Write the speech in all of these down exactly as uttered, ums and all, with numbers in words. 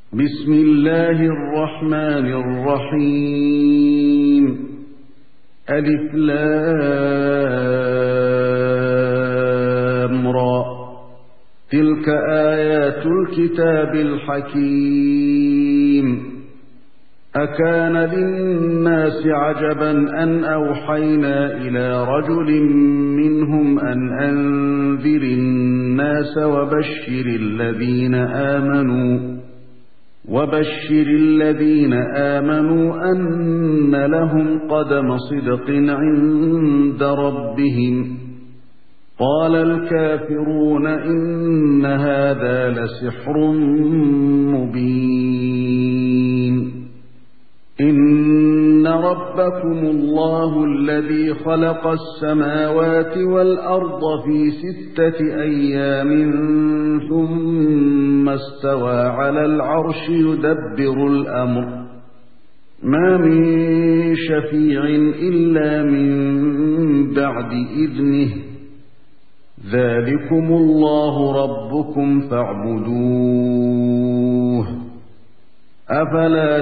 بسم الله الرحمن الرحيم ألف لام را تلك آيات الكتاب الحكيم أكان للناس عجبا أن أوحينا إلى رجل منهم أن أنذر الناس وبشر الذين آمنوا وبشر الذين آمنوا أن لهم قدم صدق عند ربهم قال الكافرون إن هذا لسحر مبين إن ربكم الله الذي خلق السماوات والأرض في ستة أيام ثم استوى على العرش يدبر الأمر ما من شفيع إلا من بعد إذنه ذلكم الله ربكم فاعبدوه أفلا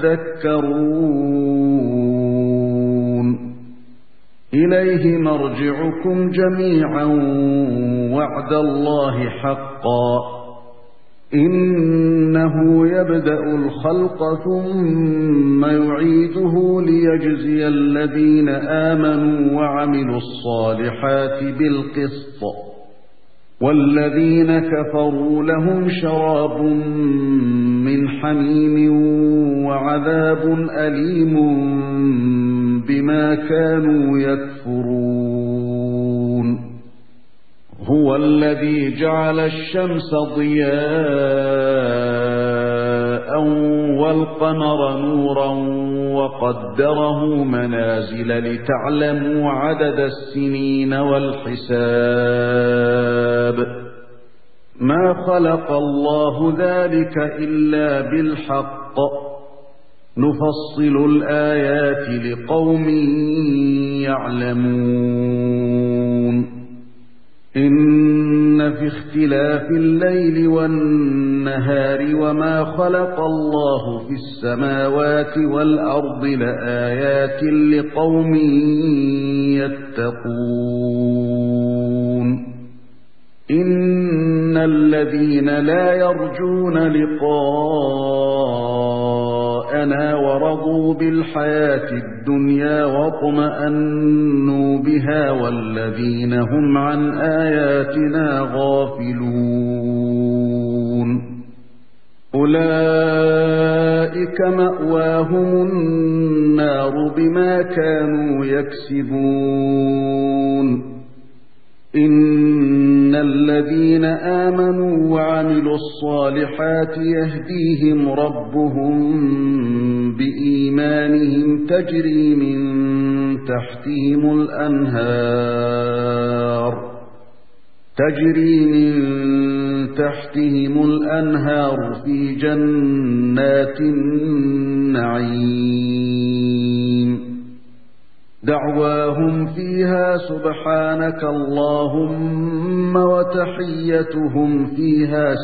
تذكرون إليه مرجعكم جميعا وعد الله حقا إنه يبدأ الخلق ثم يعيده ليجزي الذين آمنوا وعملوا الصالحات بالقسط والذين كفروا لهم شراب من حميم وعذاب أليم بما كانوا يكفرون هو الذي جعل الشمس ضياء والقمر نورا وقدره منازل لتعلموا عدد السنين والحساب ما خلق الله ذلك إلا بالحق نفصل الآيات لقوم يعلمون إن في اختلاف الليل والنهار وما خلق الله في السماوات والأرض لآيات لقوم يتقون إن الذين لا يرجون لقاءنا ورضوا بالحياة الدنيا واطمأنوا بها والذين هم عن آياتنا غافلون أولئك مأواهم النار بما كانوا يكسبون إن الذين آمنوا وعملوا الصالحات يهديهم ربهم بإيمانهم تجري من تحتهم الأنهار تجري من تحتهم الأنهار في جنات النعيم دعواهم فيها سبحانك اللهم وتحيتهم فيها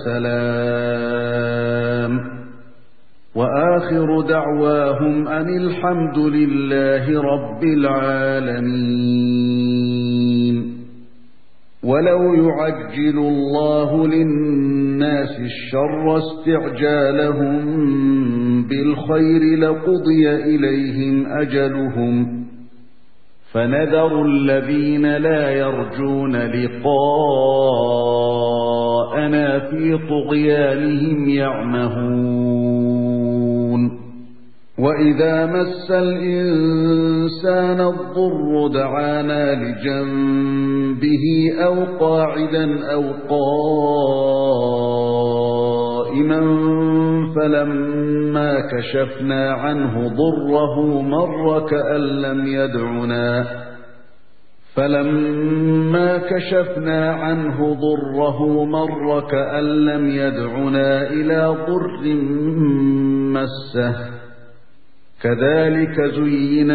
سلام وآخر دعواهم أن الحمد لله رب العالمين ولو يعجل الله للناس الشر استعجالهم بالخير لقضي إليهم أجلهم فنذر الذين لا يرجون لقاءنا في طغيانهم يعمهون وإذا مس الإنسان الضر دعانا لجنبه أو قاعدا أو قائما فلما كشفنا عنه ضره مر كأن لم يدعنا فلما كشفنا عنه ضره مر كأن لم يدعنا إلى ضر مسه كذلك زين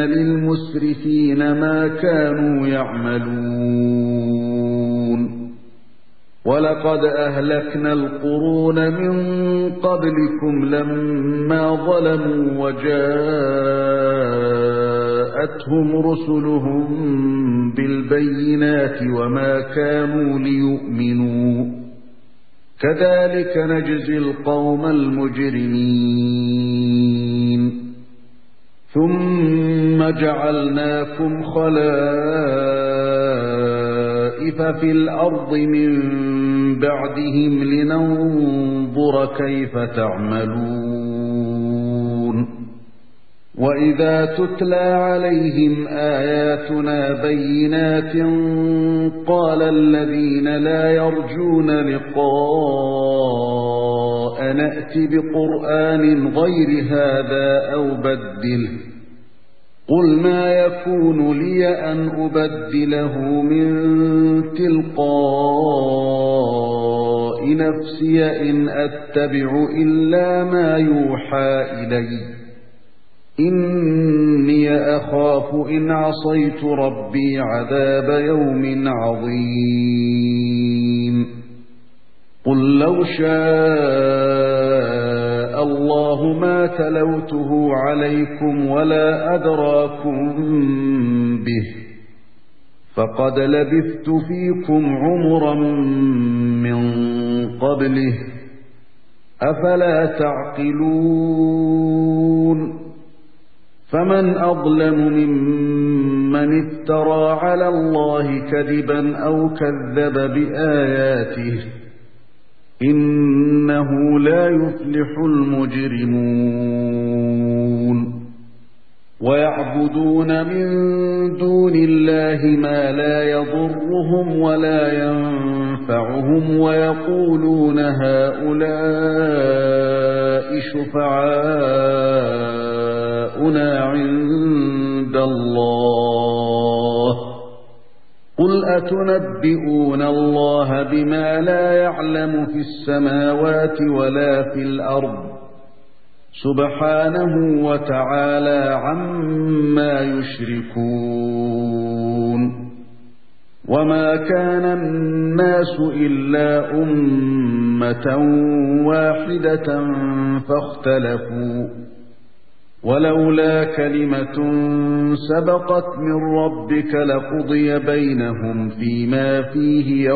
للمسرفين ما كانوا يعملون ولقد أهلكنا القرون من قبلكم لما ظلموا وجاءتهم رسلهم بالبينات وما كانوا ليؤمنوا كذلك نجزي القوم المجرمين ثم جعلناكم خلائف في الأرض من بعدهم لننظر كيف تعملون وإذا تتلى عليهم آياتنا بينات قال الذين لا يرجون لقاء نأت بقرآن غير هذا أو بدله قل ما يكون لي أن أبدله من تلقاء نفسي إن أتبع إلا ما يوحى إلي إني أخاف إن عصيت ربي عذاب يوم عظيم قل لو شاء الله ما تلوته عليكم ولا أدراكم به فقد لبثت فيكم عمرا من قبله أفلا تعقلون فمن أظلم ممن افترى على الله كذبا أو كذب بآياته إنه لا يفلح المجرمون ويعبدون من دون الله ما لا يضرهم ولا ينفعهم ويقولون هؤلاء شفعاؤنا عند الله قل أتنبئون الله بما لا يعلم في السماوات ولا في الأرض سبحانه وتعالى عما يشركون وما كان الناس إلا أمة واحدة فاختلفوا ولولا كلمة سبقت من ربك لقضي بينهم فيما فيه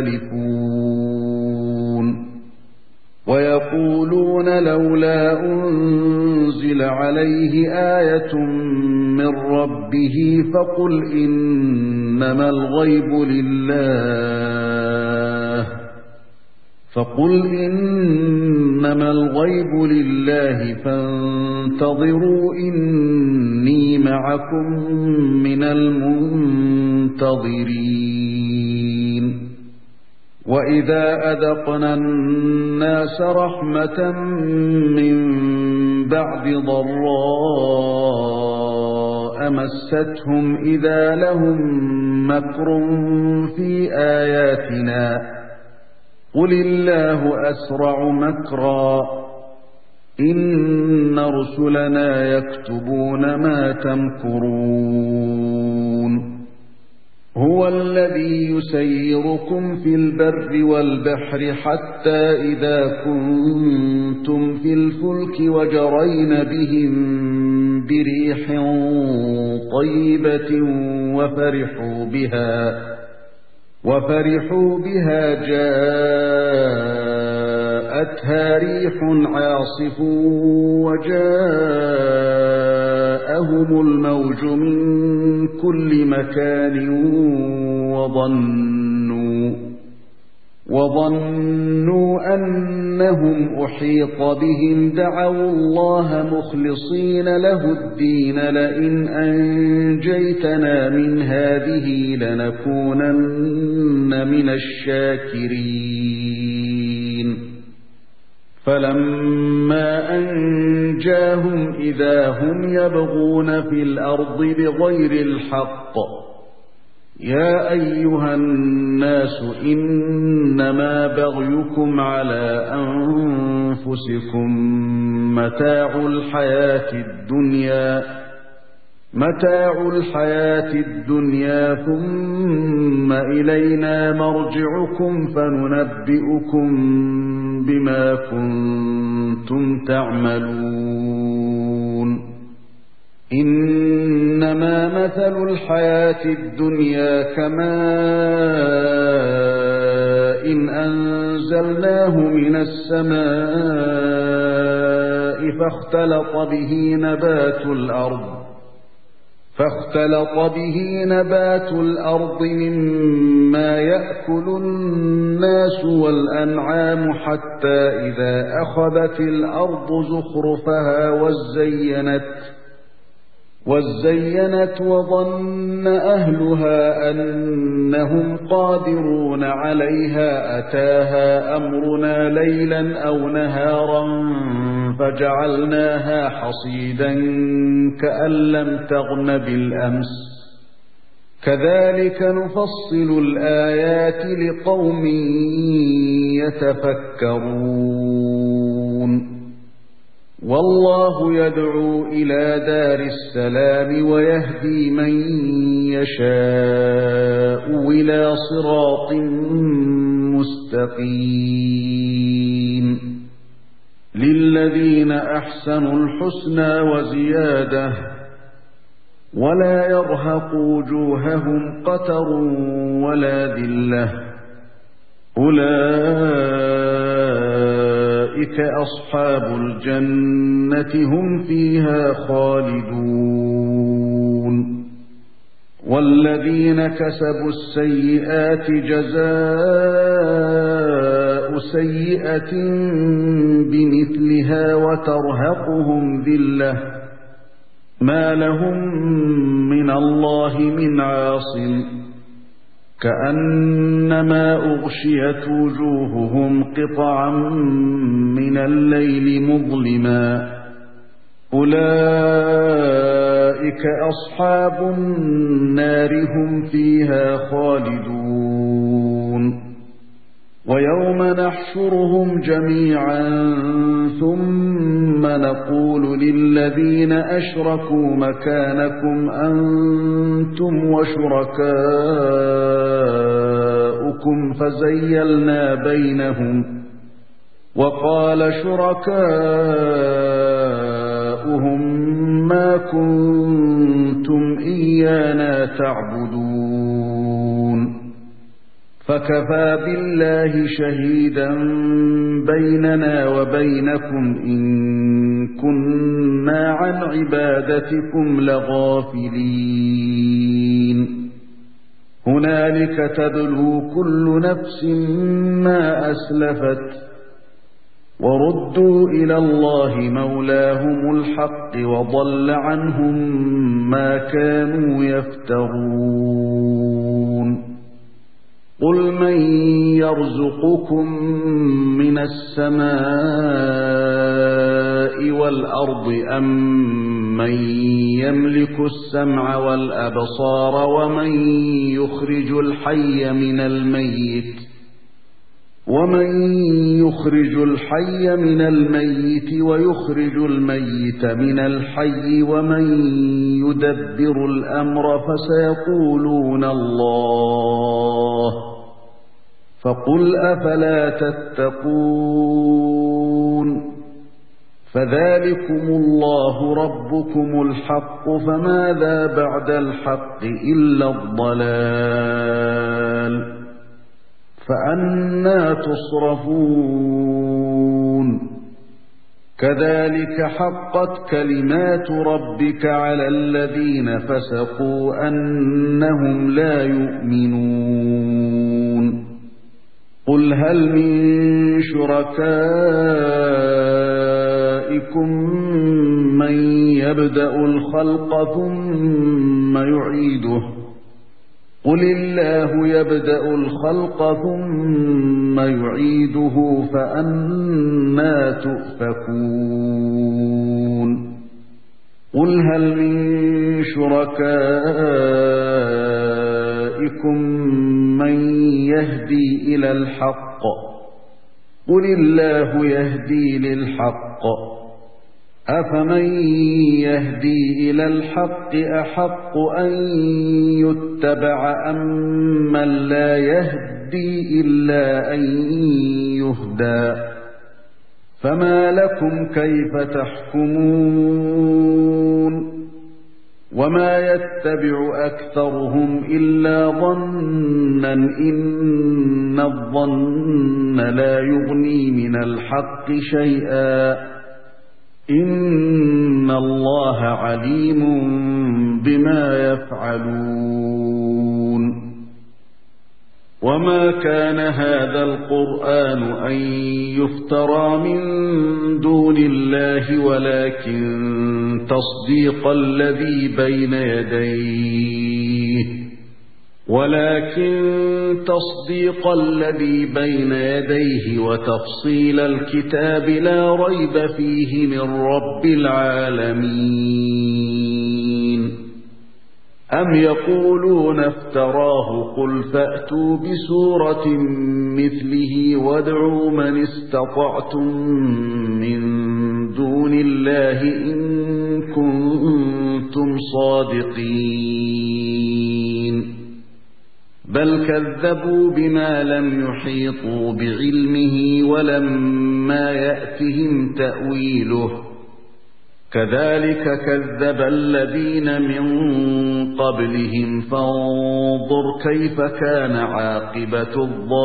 يختلفون ويقولون لولا أنزل عليه آية من ربه فقل إنما الغيب لله فقل إنما الغيب لله فانتظروا إني معكم من المنتظرين وإذا أذقنا الناس رحمة من بعد ضراء مستهم إذا لهم مكر في آياتنا قل الله أسرع مكرا إن رسلنا يكتبون ما تمكرون هو الذي يسيركم في البر والبحر حتى إذا كنتم في الفلك وجرين بهم بريح طيبة وفرحوا بها وفرحوا بها جاءتها ريح عاصف وجاءهم الموج من كل مكان وظنوا وظنوا أنهم أحيط بهم دعوا الله مخلصين له الدين لئن أنجيتنا من هذه لنكونن من الشاكرين فلما أنجاهم إذا هم يبغون في الأرض بغير الحق يا أيها الناس إنما بغيكم على أنفسكم متاع الحياة الدنيا متاع الحياة الدنيا ثم إلينا مرجعكم فننبئكم بما كنتم تعملون إنما مثل الحياة الدنيا كماء إن أنزلناه من السماء فاختلط به نبات الأرض فاختلط به نبات الأرض مما يأكل الناس والأنعام حتى إذا أخذت الأرض زخرفها وزينت وزينت وظن أهلها أنهم قادرون عليها أتاها أمرنا ليلا أو نهارا فجعلناها حصيدا كأن لم تغن بالأمس كذلك نفصل الآيات لقوم يتفكرون والله يدعو إلى دار السلام ويهدي من يشاء إلى صراط مستقيم للذين أحسنوا الحسنى وزيادة ولا يرهق وجوههم قتر ولا ذلة أولئك أصحاب الجنة هم فيها خالدون والذين كسبوا السيئات جزاء سيئة بمثلها وترهقهم ذلة ما لهم من الله من عاصم كأنما أغشيت وجوههم قطعا من الليل مظلما أولئك أصحاب النار هم فيها خالدون ويوم نحشرهم جميعا ثم نقول للذين أشركوا مكانكم أنتم وشركاؤكم فزيلنا بينهم وقال شركاؤهم ما كنتم إيانا تعبدون فكفى بالله شهيدا بيننا وبينكم إن كنا عن عبادتكم لغافلين هنالك تبلو كل نفس ما أسلفت وردوا إلى الله مولاهم الحق وضل عنهم ما كانوا يفترون قل من يرزقكم من السماء والأرض أم من يملك السمع والأبصار ومن يخرج الحي من الميت ومن يخرج الحي من الميت ويخرج الميت من الحي ومن يدبر الأمر فسيقولون الله فقل أفلا تتقون فذلكم الله ربكم الحق فماذا بعد الحق إلا الضلال فأنى تصرفون كذلك حقت كلمات ربك على الذين فسقوا أنهم لا يؤمنون قل هل من شركائكم من يبدأ الخلق ثم يعيده قل الله يبدأ الخلق ثم يعيده فأنى تؤفكون قل هل من شركائكم من يهدي إلى الحق قل الله يهدي للحق أفمن يهدي إلى الحق أحق أن يتبع أمن لا يهدي إلا أن يهدى فما لكم كيف تحكمون وما يتبع أكثرهم إلا ظنا إن الظن لا يغني من الحق شيئا إن الله عليم بما يفعلون وما كان هذا القرآن أن يفترى من دون الله ولكن تصديق الذي بين يديه ولكن تصديق الذي بين يديه وتفصيل الكتاب لا ريب فيه من رب العالمين أم يقولون افتراه قل فأتوا بسورة مثله وادعوا من استطعتم من دون الله إن كنتم صادقين بل كذبوا بما لم يحيطوا بعلمه ولما يأتهم تأويله كذلك كذب الذين من قبلهم فانظر كيف كان عاقبة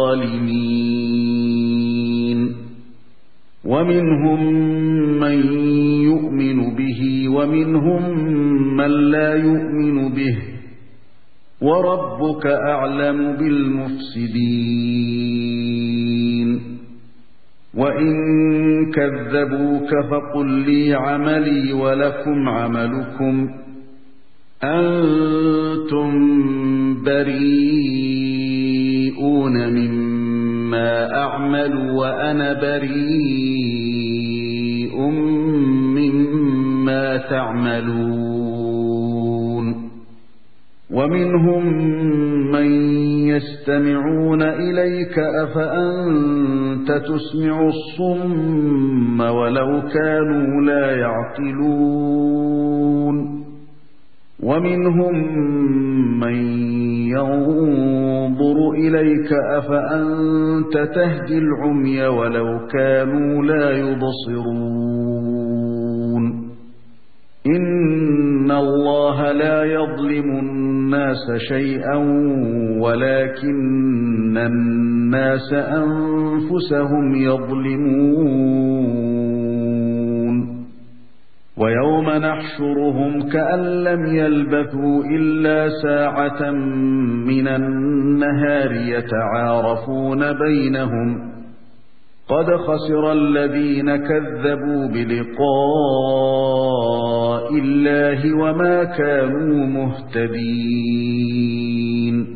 الظالمين ومنهم من يؤمن به ومنهم من لا يؤمن به وربك أعلم بالمفسدين وإن كذبوك فقل لي عملي ولكم عملكم أنتم بريئون مما أعمل وأنا بريء مما تعملون ومنهم من يستمعون إليك أفأنت تسمع الصم ولو كانوا لا يعقلون ومنهم من ينظر إليك أفأنت تهدي العمي ولو كانوا لا يبصرون إن الله لا يظلم الناس شيئا ولكن الناس أنفسهم يظلمون ويوم نحشرهم كأن لم يلبثوا إلا ساعة من النهار يتعارفون بينهم قد خسر الذين كذبوا بلقاء الله وما كانوا مهتدين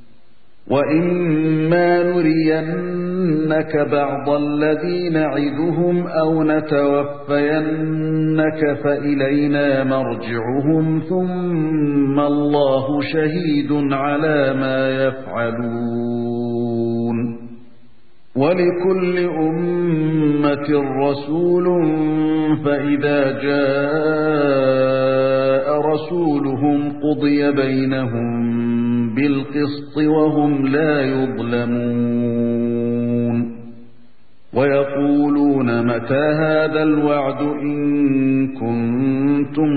وإما نرينك بعض الذي نعدهم أو نتوفينك فإلينا مرجعهم ثم الله شهيد على ما يفعلون ولكل أمة رسول فإذا جاء رسولهم قضي بينهم بالقسط وهم لا يظلمون ويقولون متى هذا الوعد إن كنتم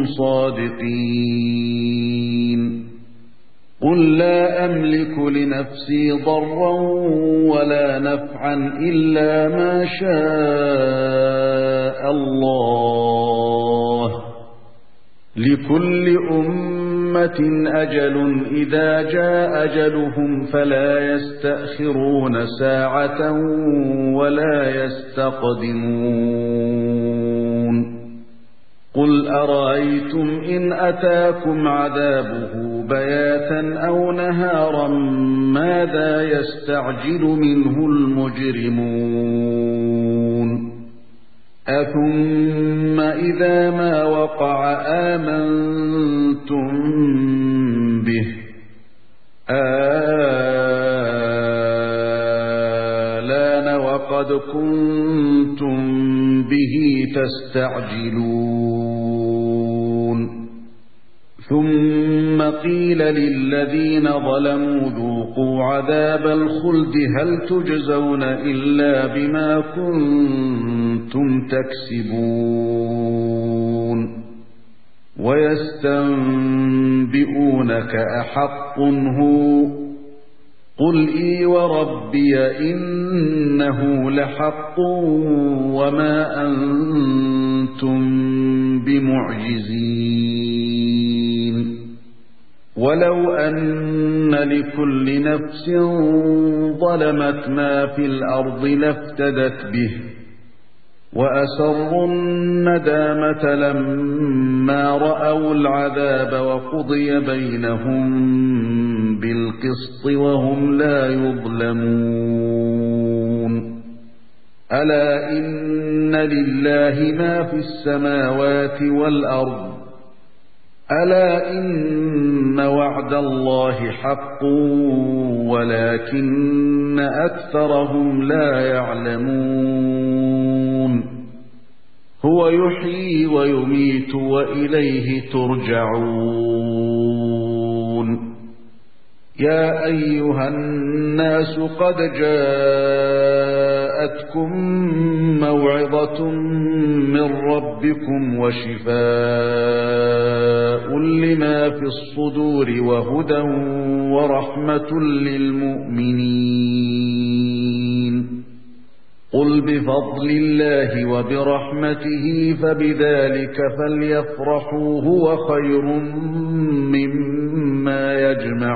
صادقين قل لا أملك لنفسي ضرا ولا نفعا إلا ما شاء الله لكل أمة أجل إذا جاء أجلهم فلا يستأخرون ساعة ولا يستقدمون قل أرأيتم إن أتاكم عذابه بياتا أو نهارا ماذا يستعجل منه المجرمون أثم إذا ما وقع آمنتم به آلان وقع قد كنتم به تستعجلون ثم قيل للذين ظلموا ذوقوا عذاب الخلد هل تجزون إلا بما كنتم تكسبون ويستنبئونك أحق هو قل إي وربي إنه لحق وما أنتم بمعجزين ولو أن لكل نفس ظلمت ما في الأرض لافتدت به وأسروا الندامة لما رأوا العذاب وقضي بينهم بالقسط وهم لا يظلمون ألا إن لله ما في السماوات والأرض ألا إن وعد الله حق ولكن أكثرهم لا يعلمون هو يحيي ويميت وإليه ترجعون يا أيها الناس قد جاءتكم موعظة من ربكم وشفاء لما في الصدور وهدى ورحمة للمؤمنين قل بفضل الله وبرحمته فبذلك فليفرحوا هو خير مما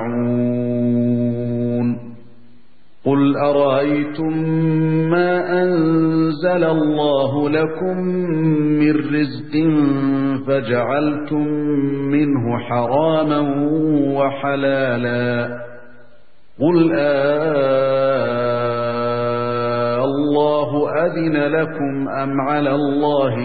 يجمعون قل أرأيتم ما أنزل الله لكم من رزق فجعلتم منه حراما وحلالا قل آه الله أذن لكم أم على الله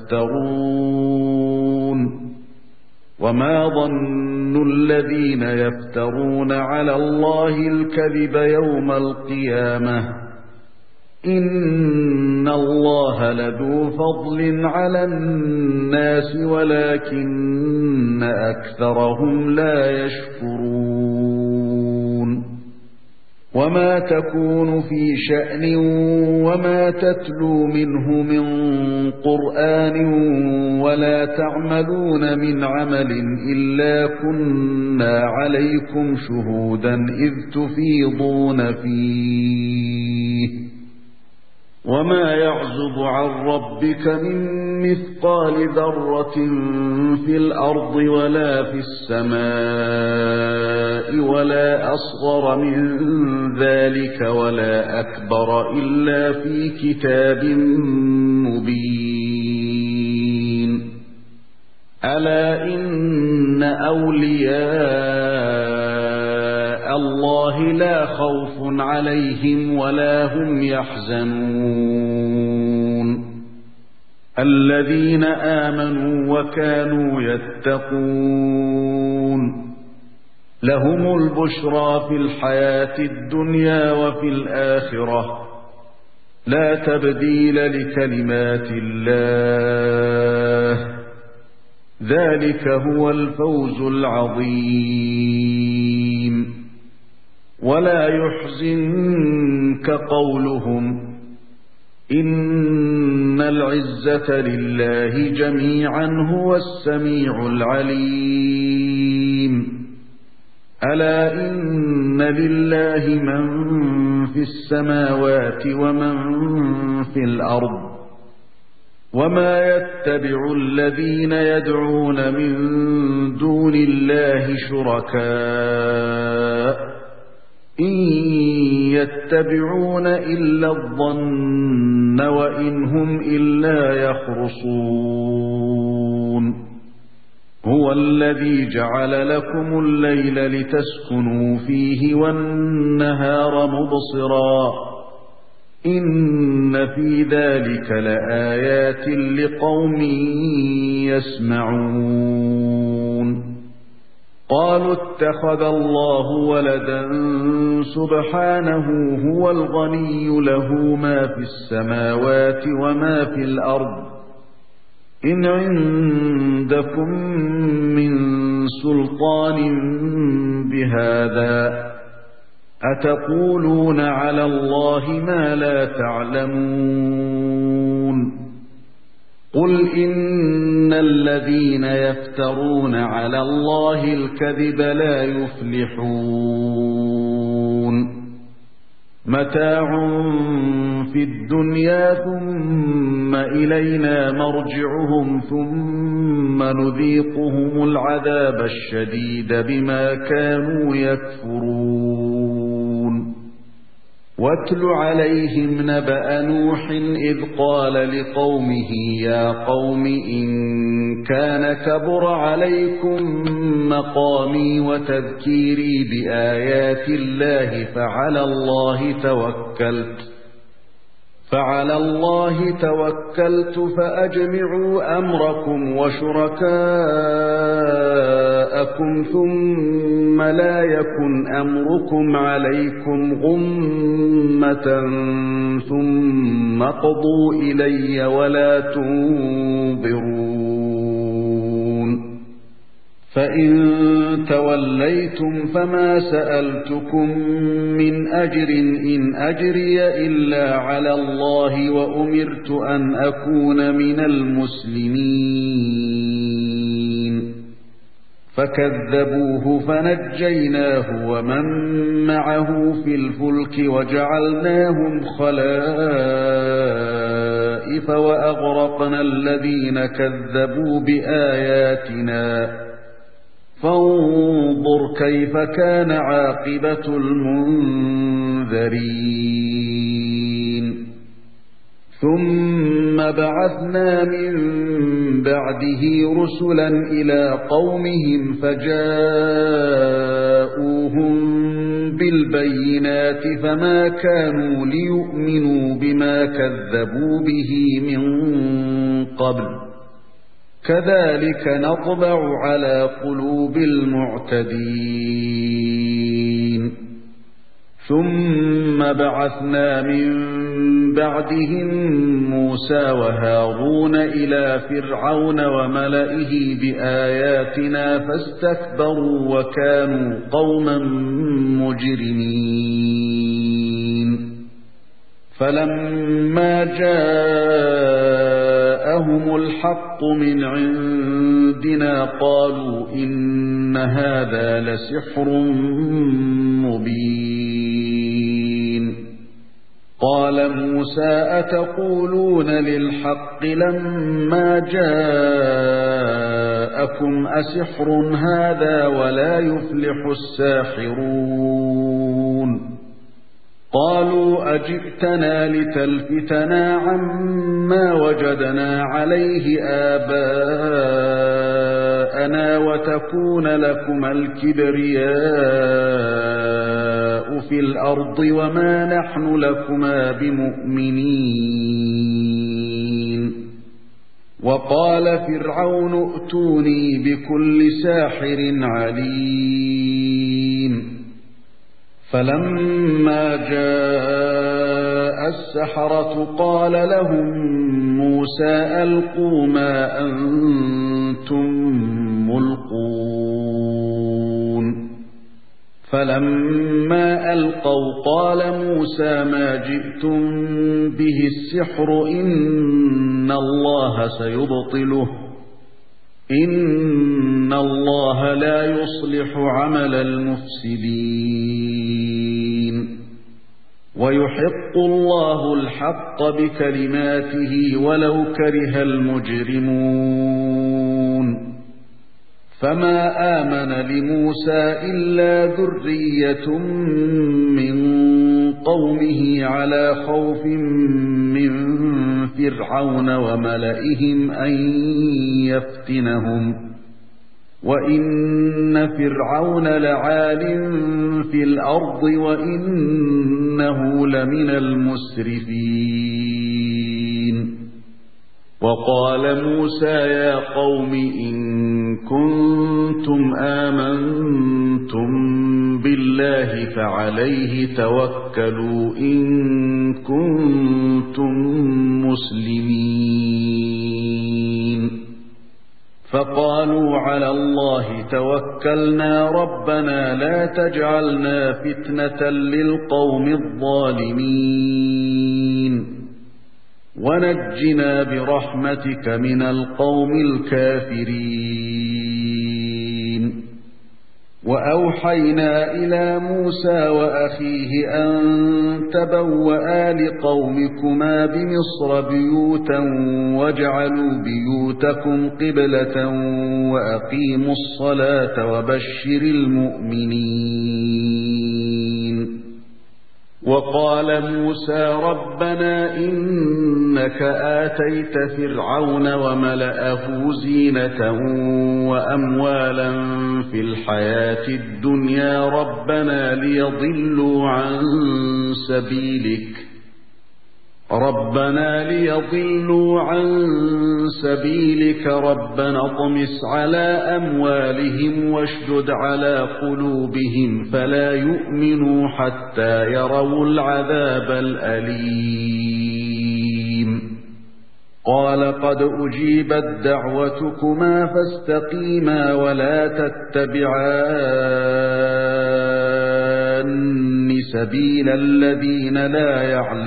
تفترون وما ظن الذين يفترون على الله الكذب يوم القيامة إن الله لذو فضل على الناس ولكن أكثرهم لا يشكرون وما تكون في شأن وما تتلو منه من قرآن ولا تعملون من عمل إلا كنا عليكم شهودا إذ تفيضون فيه وما يعزب عن ربك من مثقال ذرة في الأرض ولا في السماء ولا أصغر من ذلك ولا أكبر إلا في كتاب مبين ألا إن أولياء الله لا خوف عليهم ولا هم يحزنون الذين آمنوا وكانوا يتقون لهم البشرى في الحياة الدنيا وفي الآخرة لا تبديل لكلمات الله ذلك هو الفوز العظيم ولا يحزنك قولهم إن العزة لله جميعا هو السميع العليم ألا إن لله من في السماوات ومن في الأرض وما يتبع الذين يدعون من دون الله شركاء إن يتبعون إلا الظن وإن هم إلا يخرصون هو الذي جعل لكم الليل لتسكنوا فيه والنهار مبصرا إن في ذلك لآيات لقوم يسمعون قالوا اتخذ الله ولدا سبحانه هو الغني له ما في السماوات وما في الأرض إن عندكم من سلطان بهذا أتقولون على الله ما لا تعلمون قل إن الذين يفترون على الله الكذب لا يفلحون متاع في الدنيا ثم إلينا مرجعهم ثم نذيقهم العذاب الشديد بما كانوا يكفرون واتل عليهم نبأ نوح إذ قال لقومه يا قوم إن كان كبر عليكم مقامي وتذكيري بآيات الله فعلى الله توكلت فعلى الله توكلت فأجمعوا أمركم وشركاءكم ثم لا يكن أمركم عليكم غمة ثم قضوا إلي ولا تنظرون فإن توليتم فما سألتكم من أجر إن أجري إلا على الله وأمرت أن أكون من المسلمين فكذبوه فنجيناه ومن معه في الفلك وجعلناهم خلائف وأغرقنا الذين كذبوا بآياتنا فانظر كيف كان عاقبة المنذرين ثم بعثنا من بعده رسلا إلى قومهم فجاءوهم بالبينات فما كانوا ليؤمنوا بما كذبوا به من قبل كذلك نطبع على قلوب المعتدين ثم بعثنا من بعدهم موسى وهارون إلى فرعون وملئه بآياتنا فاستكبروا وكانوا قوما مجرمين فلما جاءهم الحق من عندنا قالوا إن هذا لسحر مبين قال موسى أتقولون للحق لما جاءكم أسحر هذا ولا يفلح الساحرون قالوا أجئتنا لتلفتنا عما وجدنا عليه آباءنا وتكون لكما الكبرياء في الأرض وما نحن لكما بمؤمنين وقال فرعون ائتوني بكل ساحر عليم فلما جاء السحرة قال لهم موسى ألقوا ما أنتم ملقون فلما ألقوا قال موسى ما جئتم به السحر إن الله سيبطله إن الله لا يصلح عمل المفسدين ويحق الله الحق بكلماته ولو كره المجرمون فما آمن لموسى إلا ذرية من قومه على خوف من فرعون وملئهم أن يفتنهم وإن فرعون لعال في الأرض وإنه لمن المسرفين وقال موسى يا قوم إن كنتم آمنتم بالله فعليه توكلوا إن كنتم مسلمين فقالوا على الله توكلنا ربنا لا تجعلنا فتنة للقوم الظالمين ونجنا برحمتك من القوم الكافرين وأوحينا إلى موسى وأخيه أن تبوأ لقومكما بمصر بيوتا واجعلوا بيوتكم قبلة وأقيموا الصلاة وبشر المؤمنين وقال موسى ربنا إنك آتيت فرعون وملأه زينة وأموالا في الحياة الدنيا ربنا ليضلوا عن سبيلك ربنا ليضلوا عن سبيلك ربنا اطمس على أموالهم واشدد على قلوبهم فلا يؤمنوا حتى يروا العذاب الأليم قال قد أجيبت دعوتكما فاستقيما ولا تتبعان سبيل الذين لا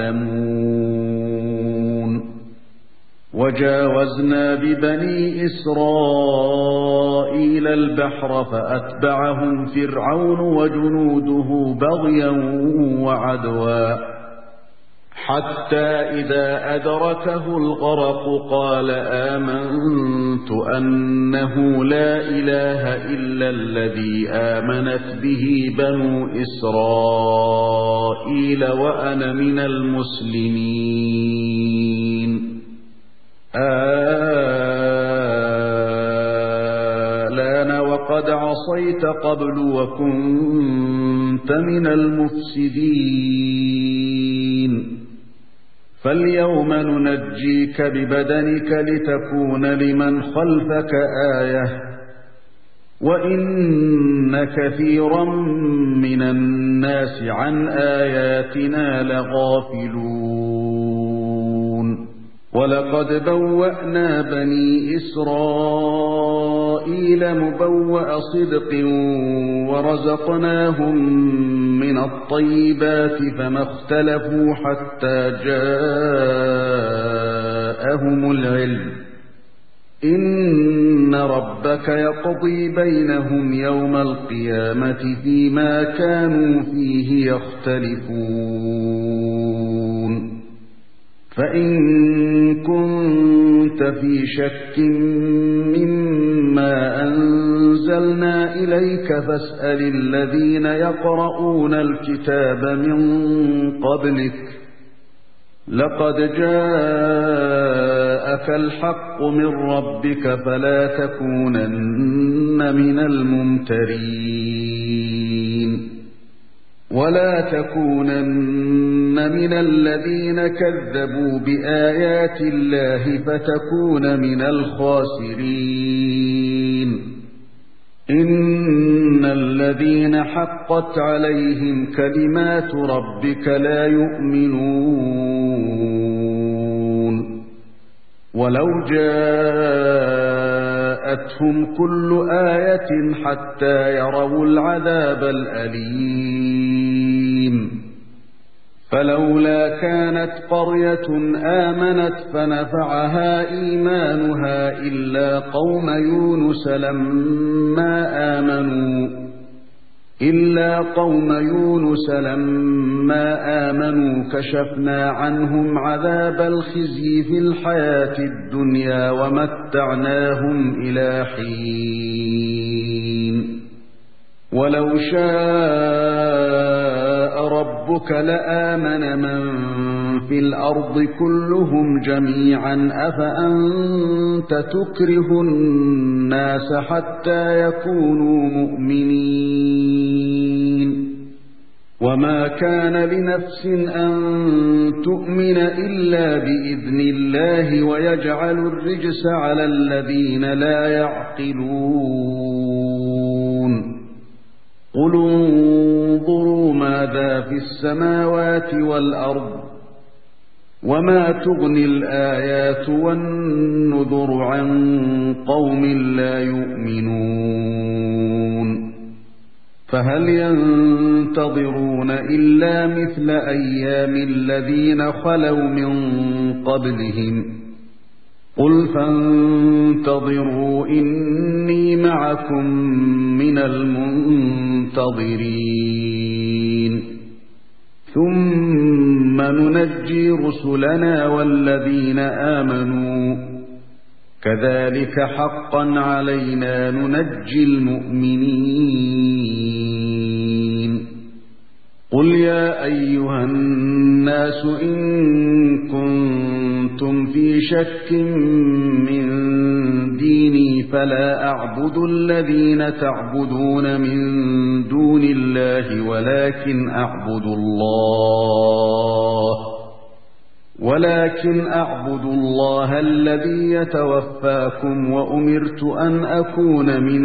يعلمون وجاوزنا ببني إسرائيل البحر فأتبعهم فرعون وجنوده بغيا وعدوا حتى إذا أدركه الغرق قال آمنت أنه لا إله إلا الذي آمنت به بنو إسرائيل وأنا من المسلمين آلان وقد عصيت قبل وكنت من المفسدين فاليوم ننجيك ببدنك لتكون لمن خلفك آية وإن كثيرا من الناس عن آياتنا لغافلون ولقد بوأنا بني إسرائيل مبوأ صدق ورزقناهم من الطيبات فما اختلفوا حتى جاءهم العلم إن ربك يقضي بينهم يوم القيامة فيما كانوا فيه يختلفون فإن كنت في شك مما أنزلنا إليك فاسأل الذين يقرؤون الكتاب من قبلك لقد جاءك الحق من ربك فلا تكونن من الممترين ولا تكونن من الذين كذبوا بآيات الله فتكون من الخاسرين إن الذين حقت عليهم كلمات ربك لا يؤمنون ولو جاءتهم كل آية حتى يروا العذاب الأليم فلولا كانت قرية آمنت فنفعها إيمانها إلا قوم يونس لما آمنوا إلا قوم يونس لما آمنوا كشفنا عنهم عذاب الخزي في الحياة الدنيا ومتعناهم إلى حين ولو شاء ربك لآمن من في الأرض كلهم جميعا أفأنت تكره الناس حتى يكونوا مؤمنين وما كان لنفس أن تؤمن إلا بإذن الله ويجعل الرجس على الذين لا يعقلون قل انظروا ماذا في السماوات والأرض وما تغني الآيات والنذر عن قوم لا يؤمنون فهل ينتظرون إلا مثل أيام الذين خلوا من قبلهم قل فانتظروا إني معكم من المنتظرين ثم ننجي رسلنا والذين آمنوا كذلك حقا علينا ننجي المؤمنين قل يا أيها الناس إن كنتم في شك من ديني فلا أعبد الذين تعبدون من دون الله ولكن أعبد الله ولكن أعبد الله الذي يتوفاكم وأمرت أن أكون من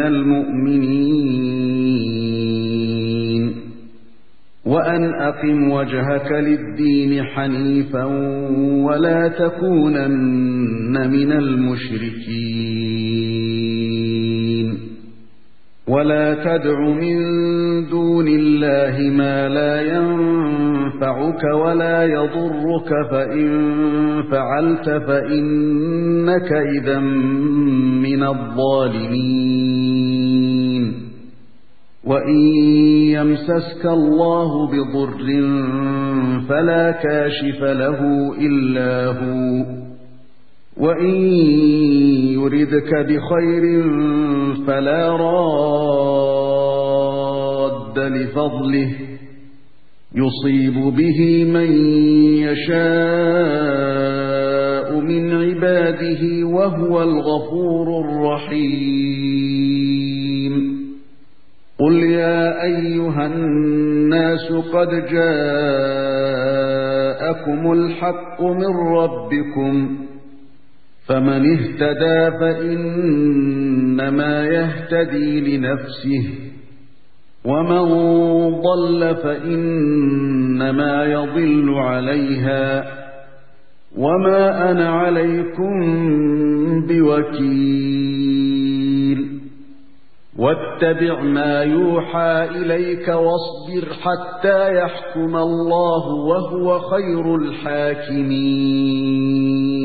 المؤمنين وأن أقم وجهك للدين حنيفا ولا تكونن من المشركين ولا تدع من دون الله ما لا ينفعك ولا يضرك فإن فعلت فإنك إذا من الظالمين وإن يمسسك الله بضر فلا كاشف له إلا هو وإن يردك بخير فلا راد لفضله يصيب به من يشاء من عباده وهو الغفور الرحيم قل يا أيها الناس قد جاءكم الحق من ربكم فمن اهتدى فإنما يهتدي لنفسه ومن ضل فإنما يضل عليها وما أنا عليكم بوكيل واتبع ما يوحى إليك واصبر حتى يحكم الله وهو خير الحاكمين